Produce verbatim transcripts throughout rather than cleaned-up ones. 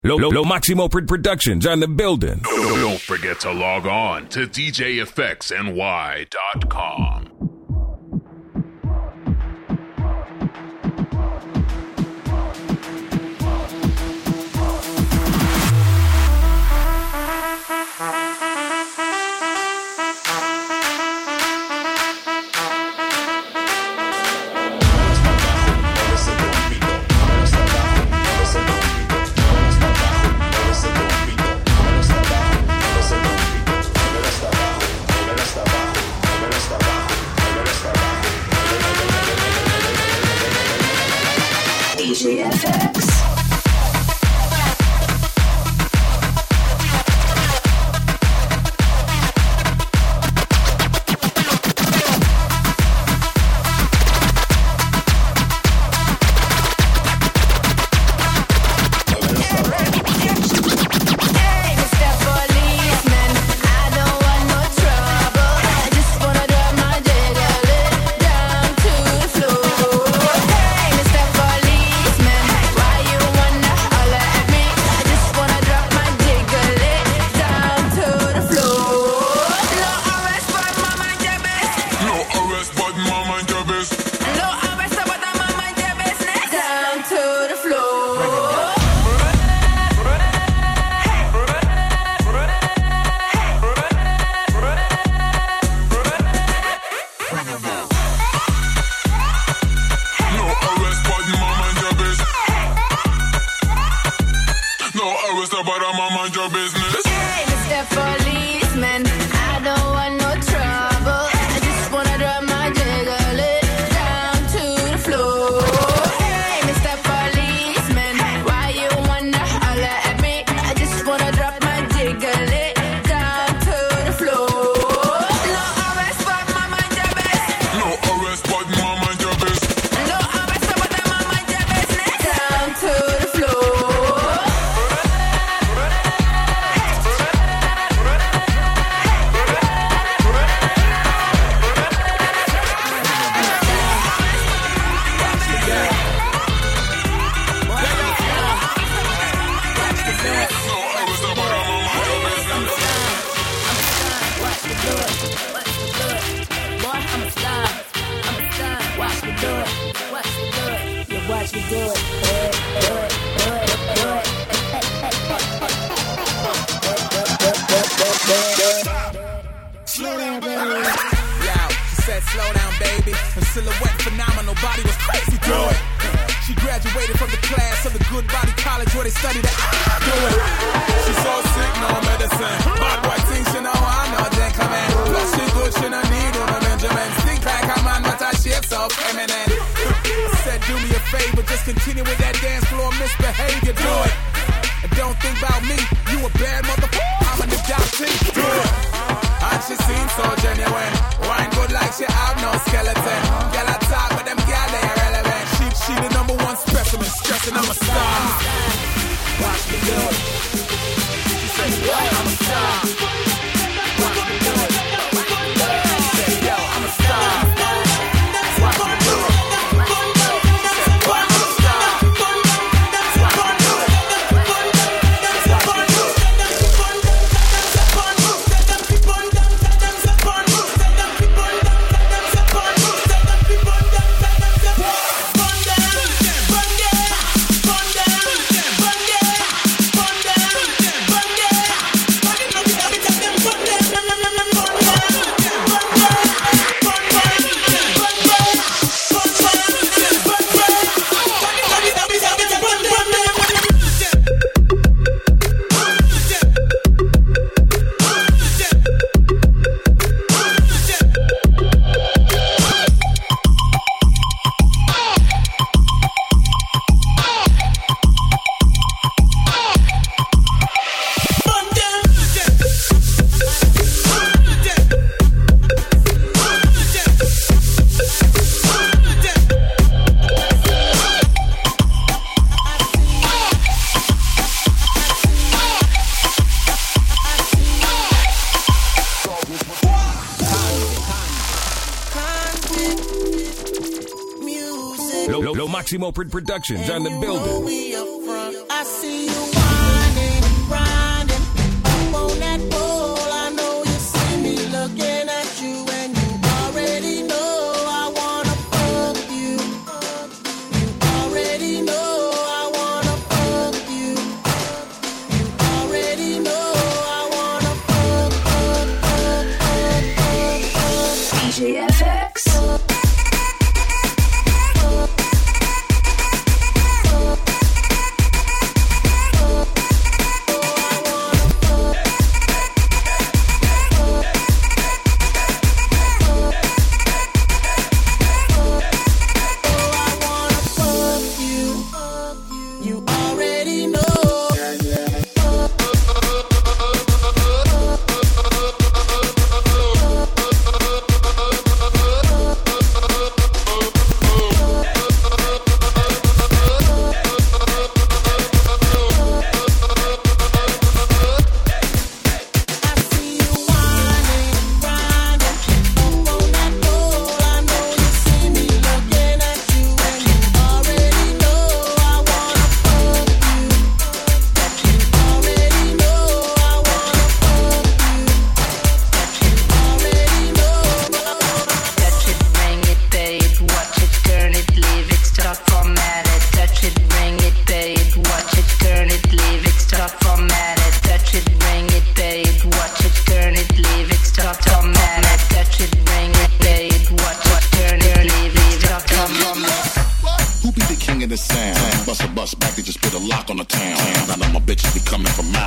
Lo, Lo, Lo Maximo Productions on the building. Don't forget to log on to D J F X N Y dot com. D J F X. Lo, Lo, Lo Maximo Productions on the building. I see you.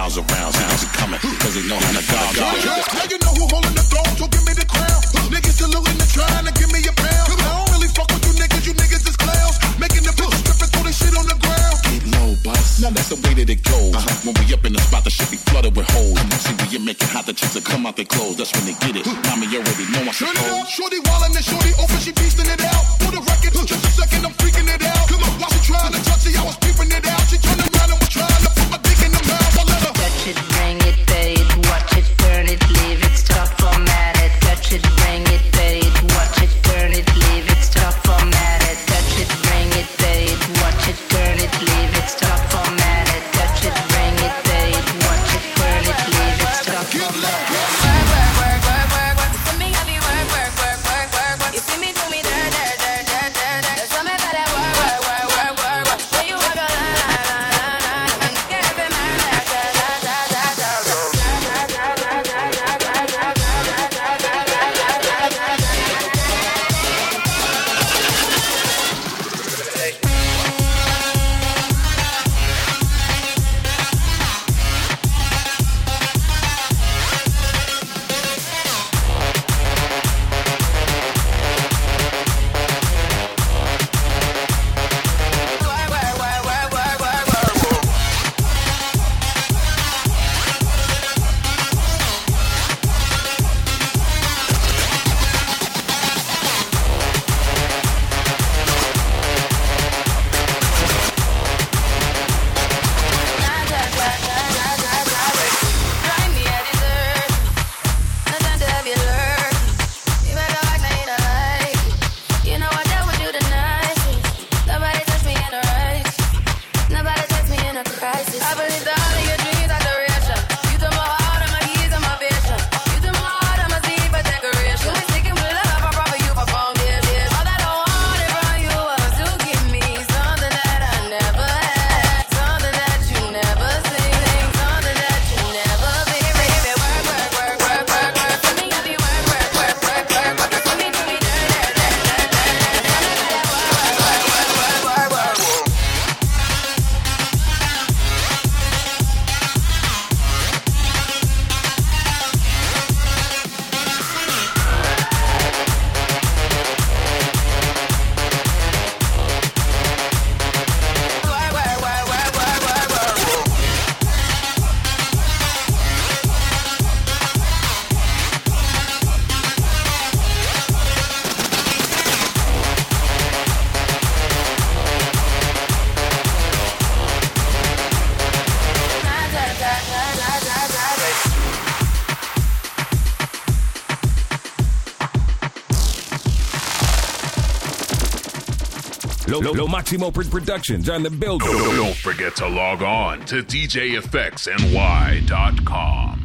miles around. Sounds are coming, cause they know how to dog. Now you know who holding the throne, so give me the crown. Niggas saluting and trying to give me a pound. I don't really fuck with you niggas, you niggas is clowns. Making the bitches stripping, throw this shit on the ground. Get low, boss. Now that's the way that it goes. Uh-huh. When we up in the spot, the shit be flooded with holes. See, when you make it hot, the chicks will come out their clothes. That's when they get it. Mommy, you already know I Turn it suppose. up, shorty wildin' and shorty open, she beastin' it out. For the record, just a second, I'm freaking it out. Come on, while she trying to touch it, I was peeping it out. She turned around and was trying to put my dick in the mouth. I let her touch it, bring it, pay it, watch it, turn it, leave it, stop, format it. Touch it, bring it, pay it, watch it, turn it, leave it, stop, format it. Touch it, bring it, pay it, watch it, turn it, leave it, stop, format it. Touch it, bring it, pay it, watch it, turn it, leave it, stop, format it. Lo, Lo, Lo Maximo Productions on the building. Don't forget to log on to D J F X N Y dot com.